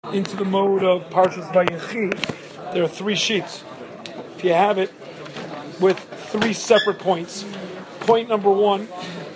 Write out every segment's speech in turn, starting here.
into the mode of Parshas Vayechi. There are three sheets. If you have it, with three separate points. Point number one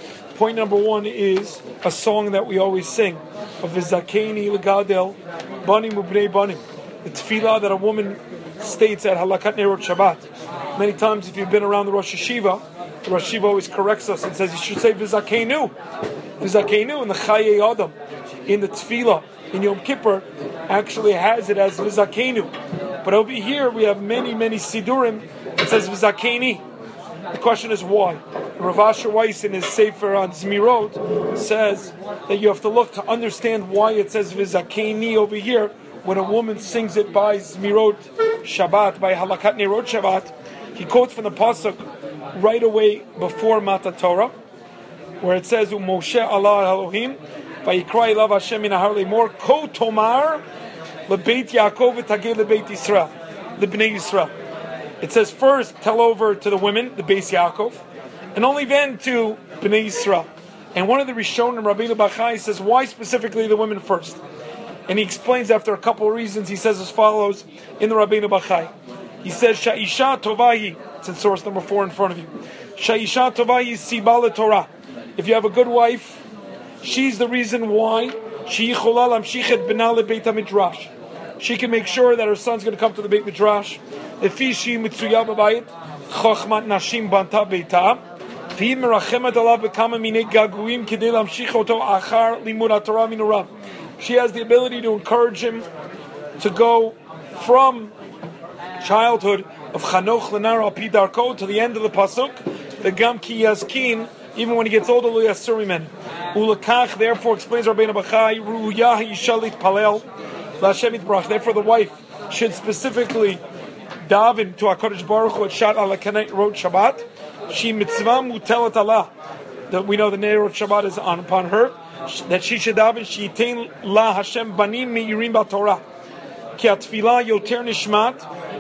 is a song that we always sing of Vizakeni Legadel Banim Ubnei Banim. The tefillah that a woman states at Halakat Nerot Shabbat. Many times, if you've been around the Rosh Hashiva always corrects us and says you should say Vizakenu in the Chaye Adam, in the tefillah in Yom Kippur, actually has it as Vizakenu. But over here we have many Sidurim. It says Vizakeni. The question is why? Rav Asher Weiss in his Sefer on Zmirot says that you have to look to understand why it says Vizakeni over here when a woman sings it by Zmirot Shabbat, by Halakat Nerot Shabbat. He quotes from the pasuk right away before Mata Torah, where it says Moshe Allah Elohim Vayikra elav Hashem min ahar lemor ko tomar lebeit Yaakov v'tageh lebeit Yisrael lebnei Yisrael. It says first tell over to the women, the Beis Yaakov, and only then to Bnei Yisrael. And one of the Rishonim, Rabbeinu Bachai, says why specifically the women first? And he explains after a couple of reasons. He says as follows in the Rabbeinu Bachai. He says Sha'isha tovahi. It's in source number 4 in front of you. Sha'isha tovahi sibal Torah. If you have a good wife, she's the reason why she can make sure that her son's going to come to the Beit Midrash. She has the ability to encourage him to go from childhood of Chanoch Lenar Al Pi Darko to the end of the pasuk, the Gam Ki Yazkin, even when he gets older, Lo Yasur Mimen. Ulakach, therefore, explains Rabbeinu Bachai, Ru'yah Yishalit Palel LaHashem Yitbarach. Therefore, the wife should specifically daven to HaKadosh Baruch Hu at Shat Halakat Nerot Shabbat. She mitzvah mutelat Allah. That we know the Nerot Shabbat is upon her. That she should daven, she yitain la Hashem banim meirim b'Torah. Ki atfilah yoter nishmat.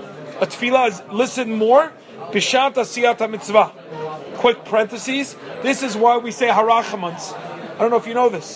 A tefillah is listen more. Bishat asiyat mitzvah. Quick parentheses. This is why we say harachamans. I don't know if you know this.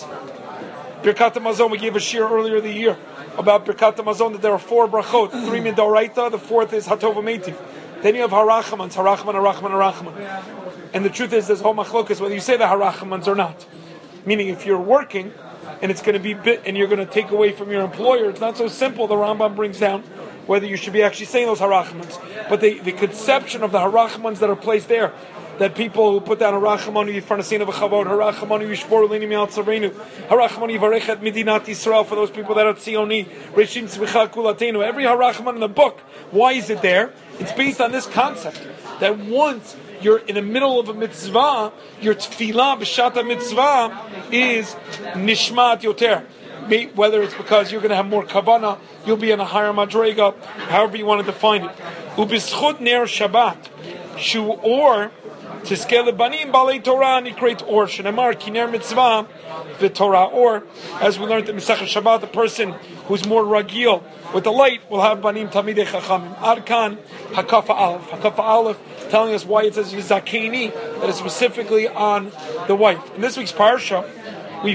Birkat HaMazon, we gave a shir earlier the year about Birkat HaMazon that there are 4 brachot, 3 midoraita, the 4th is hatov v'meitiv. Then you have harachamans, harachman. And the truth is, there's whole machlokas whether you say the harachamans or not. Meaning, if you're working and it's going to be and you're going to take away from your employer, it's not so simple. The Rambam brings down whether you should be actually saying those harachamans. But the conception of the harachamans that are placed there, that people who put down harachamanu yifarnasin of a chavod, harachamanu yishbor lini mi'al tzarenu, harachamanu yivarechet midinat Yisrael, for those people that are tzioni, reshim tzvicha kulatenu. Every harachaman in the book, why is it there? It's based on this concept that once you're in the middle of a mitzvah, your tefillah b'shat mitzvah is nishmat yoter. Whether it's because you're going to have more kavana, you'll be in a higher madrega, however you want to define it. Ubischut ner Shabbat, shu or tiskele banim balei Torah nikret or shenemar kiner mitzvah v'Torah or, as we learned in Masechet Shabbat, the person who's more ragil with the light will have banim tamidei chachamim. Adkan hakafa aleph, telling us why it says Yizakeni, that is specifically on the wife. In this week's parsha, we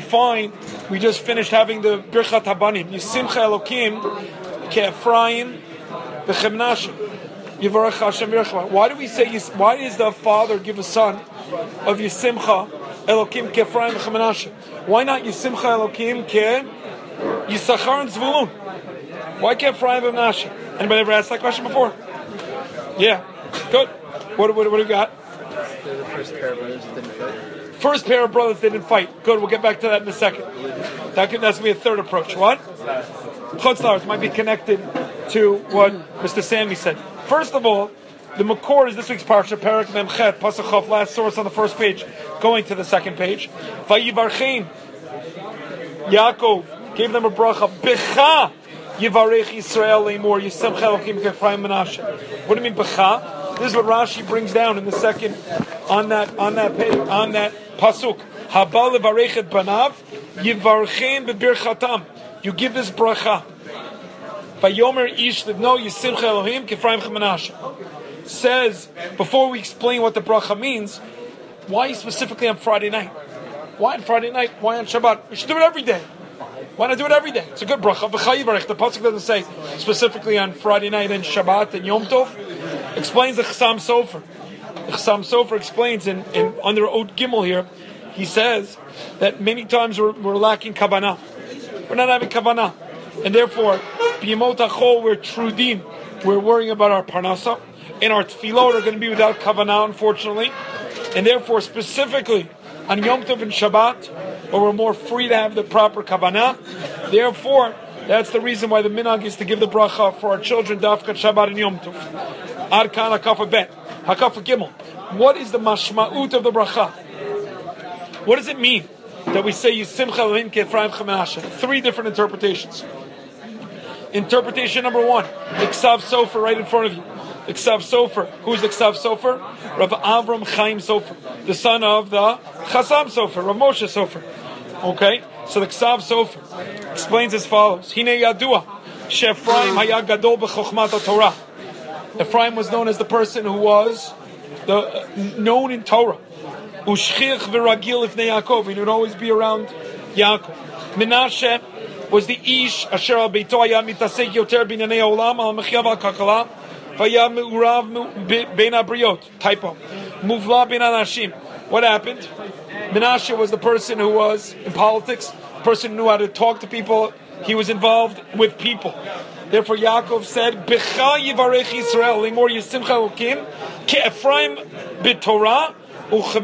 just finished having the Birchat Habanim. Yisimcha Elokim Ke'Ephraim V'Chemnashe Yivarech Hashem Yirchma. Why do we say? Why does the father give a son of Yisimcha Elokim Ke'Ephraim V'Chemnashe? Why not Yisimcha Elokim Ke Yisachar and Zvulun? Why Ke'Ephraim V'Mnashe? Anybody ever asked that question before? Yeah, good. What do we got? They're the first pair of brothers that didn't fight. First pair of brothers didn't fight. Good, we'll get back to that in a second. That's going to be a third approach. What? Chutz La'aretz might be connected to what Mr. Sammy said. First of all, the Makor is this week's parsha, Perek Memchet, Pasuk Chof, last source on the first page, going to the second page. Vayivarchein, Yaakov gave them a bracha, Becha Yivarech Yisrael Leimor, Yisemcha Elokim Ke'Ephraim Menashe. What do you mean Becha? This is what Rashi brings down in the second on that page, on that pasuk. Habal levarechet banav yivarchein bebirchatam. You give this bracha. Vayomer ish livno yisimcha Elohim k'Ephraim Menashe. Says before we explain what the bracha means, why specifically on Friday night? Why on Friday night? Why on Shabbat? We should do it every day. Why not do it every day? It's a good bracha. V'chayivarech. The pasuk doesn't say specifically on Friday night and Shabbat and Yom Tov. Explains the Chassam Sofer. The Chassam Sofer explains in under Od Gimel here. He says that many times we're lacking kavanah. We're not having kavanah, and therefore, b'yemot hachol we're trudim. We're worrying about our parnasa, and our tefillot are going to be without kavanah, unfortunately, and therefore, specifically on Yom Tov and Shabbat, where we're more free to have the proper kavanah. Therefore, that's the reason why the minhag is to give the bracha for our children dafka Shabbat and Yom Tov. Ad kan hakafa bet, hakafa gimel. What is the mashma'ut of the bracha? What does it mean that we say Yisimcha Elohim Ke'Ephraim Menashe? Three different interpretations. Interpretation number one, the Ksav Sofer right in front of you. The Ksav Sofer. Who's the Ksav Sofer? Rav Avram Chaim Sofer, the son of the Chassam Sofer, Rav Moshe Sofer. Okay, so the Ksav Sofer explains as follows: Hine Yadua She'Ephraim Haya Gadol B'Chochmat Torah. Ephraim was known as the person who was known in Torah. Ushchich v'ragil ifnei Yaakov, he would always be around Yaakov. Menashe was the ish asher al beito haya mitasek yoter b'inyanei haolam al mechia v'al kakala v'haya me'urav ben habriot. Typo. Muvla ben anashim. What happened? Menashe was the person who was in politics, the person who knew how to talk to people. He was involved with people. Therefore, Yaakov said, "Becha yivarech Yisrael limor yisimcha Elokim ke'Ephraim b'Torah." It says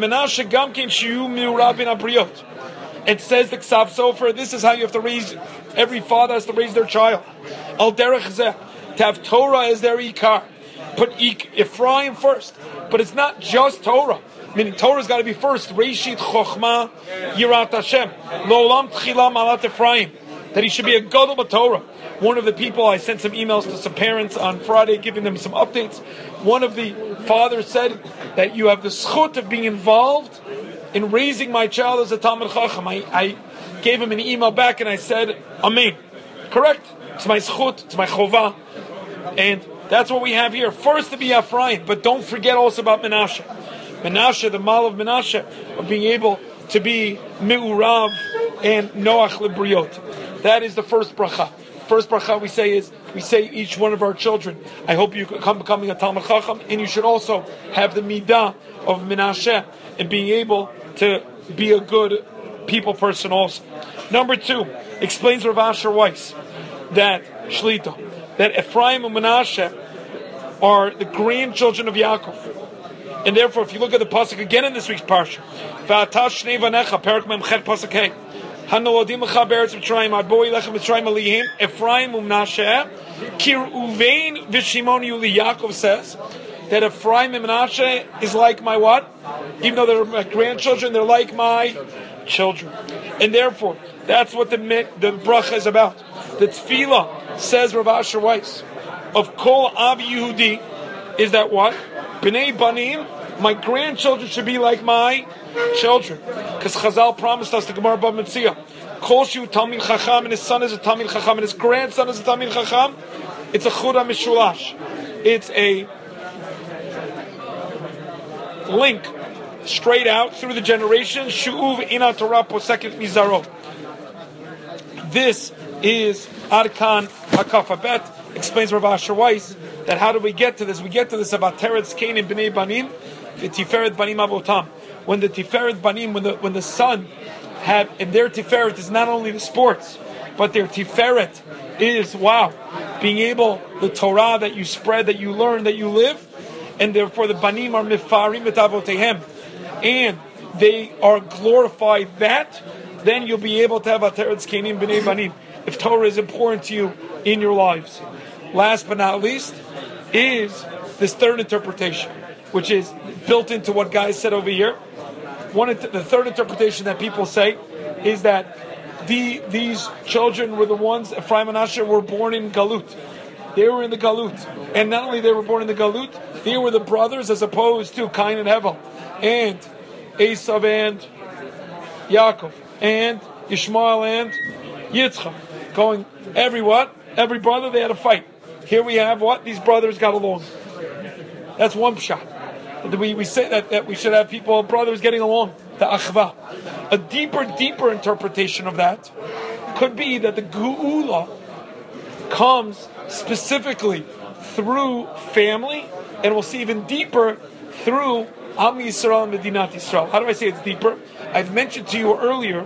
the Ksav Sofer, this is how you have to raise, every father has to raise their child. Al derech zeh, to have Torah as their ikar. Put Ephraim first. But it's not just Torah. Meaning Torah's got to be first. Reishit Chochma Yirat Hashem. Lo'olam Tchila Malat Ephraim. That he should be a gadol b'Torah. One of the people, I sent some emails to some parents on Friday giving them some updates. One of the fathers said that you have the schut of being involved in raising my child as a Talmid Chacham. I gave him an email back and I said, Amen. Correct? It's my schut, it's my chovah. And that's what we have here. First to be Ephraim, but don't forget also about Menashe. Menashe, the mal of Menashe, of being able to be Me'urav and Noach Libriot. That is the first bracha. First bracha we say each one of our children, I hope you come becoming a Talmid Chacham, and you should also have the midah of Menashe and being able to be a good people person also. Number two, explains Rav Asher Weiss that Shlita, that Ephraim and Menashe are the grandchildren of Yaakov. And therefore, if you look at the pasuk again in this week's parsha, V'atash shnei vanecha, perak mem chet pasuk hey, Hanoladim lecha beretz Mitzrayim, ad boi lechem Mitzrayim alihim, Ephraim u'Menashe, Kir uvein v'Shimon yuli. Yaakov says that Ephraim and Menashe is like my what? Even though they're my grandchildren, they're like my children. And therefore, that's what the bracha is about. The tefillah, says Rav Asher Weiss, of Kol Av Yehudi, is that what? B'nei Banim, my grandchildren should be like my children. Because Chazal promised us, the Gemara Bava Metzia, Kol Shu Talmid Chacham, and his son is a Talmid Chacham, and his grandson is a Talmid Chacham. It's a Chura Mishulash. It's a link straight out through the generations. Shu'uv ina Torah poseket mizaro. This is Arkan Hakafa Bet. Explains Rav Asher Weiss that how do we get to this? We get to this about Teretz Kain and Bnei Banim, the Tiferet Banim Avotam. When the Tiferet Banim, when the son have, and their Tiferet is not only the sports, but their Tiferet is being able, the Torah that you spread, that you learn, that you live, and therefore the Banim are Mifarim et Avotehem, and they are glorified that, then you'll be able to have a Teretz Kain and Bnei Banim. If Torah is important to you in your lives. Last but not least is this third interpretation, which is built into what Guy said over here. The third interpretation that people say is that these children were the ones, Ephraim and Asher, were born in Galut. They were in the Galut. And not only they were born in the Galut, they were the brothers as opposed to Cain and Hevel, and Esav and Yaakov, and Ishmael and Yitzchak. Going every brother, they had a fight. Here we have what? These brothers got along. That's one pshat. We say that we should have brothers getting along. The achva. A deeper interpretation of that could be that the Geula comes specifically through family, and we'll see even deeper through Am Yisrael and Medinat Yisrael. How do I say it's deeper? I've mentioned to you earlier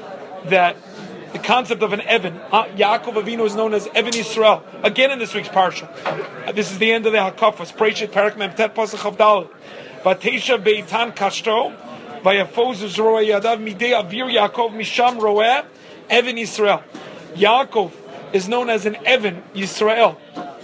that the concept of an Evan, Yaakov Avinu is known as Evan Yisrael. Again in this week's parsha. This is the end of the Hakafas. Preishet Parak Mem Tet Pasach Chavdalet. Vatesha Beitan Kashto. Vayafozu Zroa Yadav Midei Avir Yaakov Misham Roeh Evan Yisrael. Yaakov is known as an Evan Yisrael.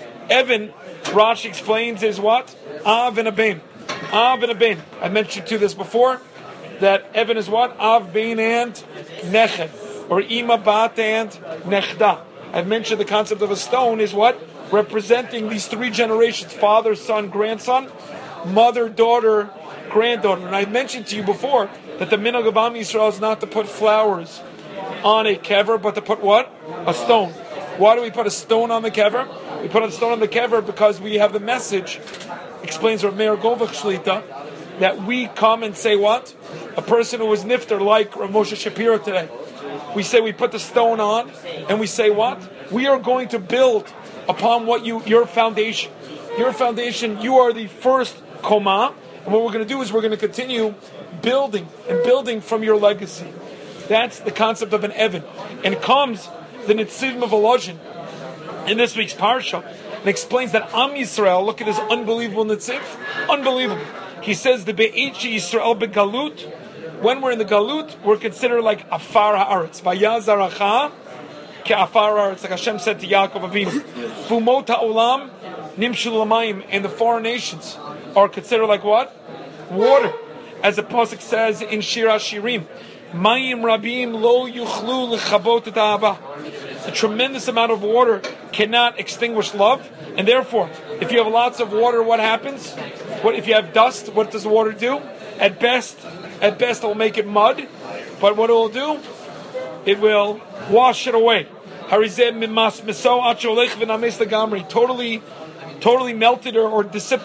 Evan, Rashi explains, is what? Av and a Ben. Av and a Ben. I mentioned to you this before, that Evan is what? Av, Ben, and Neched. Or Ima, Bat, and Nechda. I've mentioned the concept of a stone is what? Representing these three generations, father, son, grandson, mother, daughter, granddaughter. And I've mentioned to you before that the minhag of Am Yisrael is not to put flowers on a kever, but to put what? A stone. Why do we put a stone on the kever? We put a stone on the kever because we have the message, explains Rav Meir Govach Shlita, that we come and say what? A person who was nifter, like Rav Moshe Shapiro today. We say we put the stone on, and we say what? We are going to build upon what your foundation. Your foundation, you are the first koma, and what we're going to do is we're going to continue building and building from your legacy. That's the concept of an Evan. And comes the Nitzivim of Volozhin in this week's parsha, and explains that Am Yisrael, look at his unbelievable Nitziv, unbelievable. He says the Be'echi Yisrael Begalut. When we're in the Galut, we're considered like Afar Haaretz. Vayazaracha ke Afar Haaretz, like Hashem said to Yaakov Avinu. Fumot ha'olam nimshul lamayim, and the foreign nations are considered like what? Water. As the pasuk says in Shir HaShirim, Mayim rabim lo yuchlu lechabot et ha'ava. A tremendous amount of water cannot extinguish love, and therefore, if you have lots of water, what happens? What if you have dust? What does the water do? At best, it will make it mud, but what it will do? It will wash it away. Totally melted or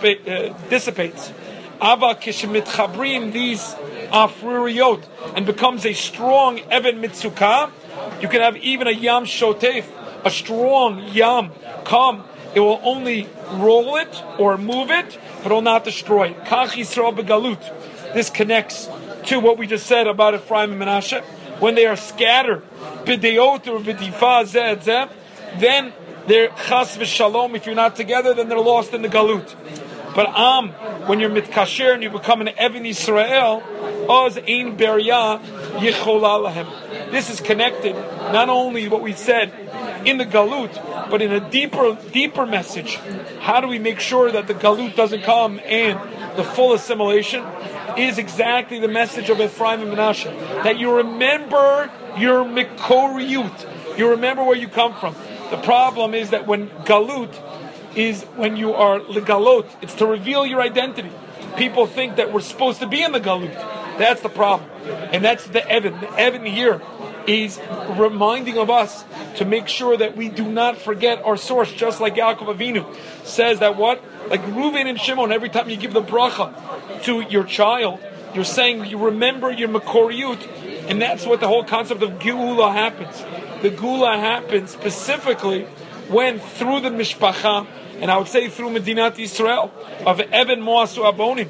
dissipates. Ava kishemitchabrim, these afruriyot, and becomes a strong Evan Mitzukah. You can have even a Yam Shotef, a strong Yam come. It will only roll it or move it, but it will not destroy it. Kach Yisrael begalut. This connects to what we just said about Ephraim and Menashe. When they are scattered, b'deot or b'difa zeh zeh, then they're chas v'shalom. If you're not together, then they're lost in the galut. But when you're mitkasher and you become an Evan Yisrael, oz ein beria yichola lahem. This is connected not only what we said in the galut, but in a deeper message. How do we make sure that the galut doesn't come and the full assimilation? Is exactly the message of Ephraim and Menashe, that you remember your mikoriyut, you remember where you come from. The problem is that when galut is when you are legalot, it's to reveal your identity. People think that we're supposed to be in the galut. That's the problem, and that's the Evan. The Evan here is reminding of us to make sure that we do not forget our source, just like Yaakov Avinu says that what? Like Reuven and Shimon, every time you give the bracha to your child, you're saying you remember your Makoriyut, and that's what the whole concept of Geula happens. The Geula happens specifically when through the Mishpacha, and I would say through Medinat Yisrael, of Evan Moasu Abonim.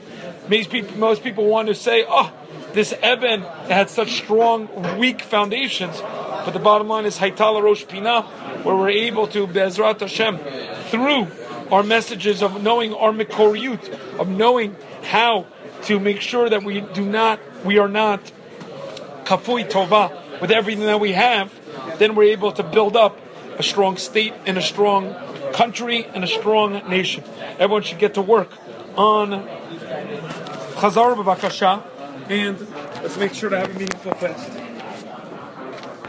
Most people want to say, oh, this Evan had such strong, weak foundations, but the bottom line is Haitala Rosh Pinah, where we're able to, Be'ezrat Hashem, through our messages of knowing our Mikoriyut, of knowing how to make sure that we are not Kafui Tova with everything that we have, then we're able to build up a strong state and a strong country and a strong nation. Everyone should get to work on Chazar B'Bakasha, and let's make sure to have a meaningful fast.